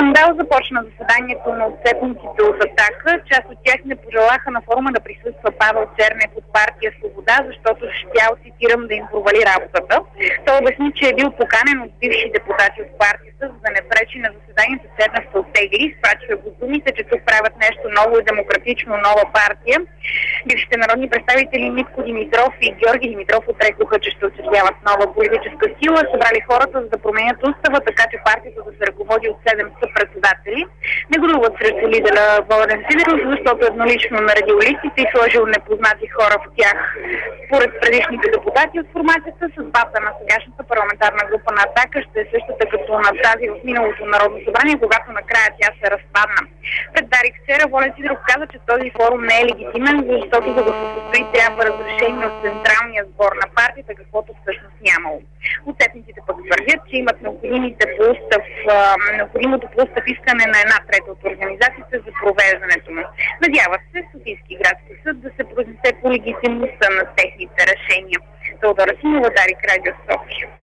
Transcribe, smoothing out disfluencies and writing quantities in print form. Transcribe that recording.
Скандал започна заседанието на отцепниците от „Атака“. Част от тях не пожелаха на форума да присъства Павел Чернев от партия „Свобода“, защото щял, цитирам, да им провали работата. Той обясни, че е бил поканен от бивши депутати от партията, за да не пречи на заседанието. Чернев се оттегли, изпрачва го думите, че тук правят нещо ново и демократично, нова партия. Бившите народни представители Митко Димитров и Георги Димитров отрекоха, че ще учредяват нова политическа сила, събрали хората, за да променят устава, така че партията да се ръководи от 7 съпредседатели. Не годуват срещу лидера Волен Сидеров, защото еднолично наредил листите и сложил непознати хора в тях. Според предишните депутати от формацията, съдбата на сегашната парламентарна група на „Атака“ ще е същата като на тази в миналото Народно събрание, когато накрая тя се разпадна. Пред Дарик вчера Волен Сидеров каза, че този форум не е легитимен, защото за да се състои трябва разрешение от централния сбор на партията, каквото всъщност нямало. Отцепниците пък твърдят, че имат необходимото по устав искане на 1/3 от организациите за провеждането му. Надяват се Софийски градски съд да се произнесе по легитимността на техните решения. Теодора Симова, Дарик, Радио София.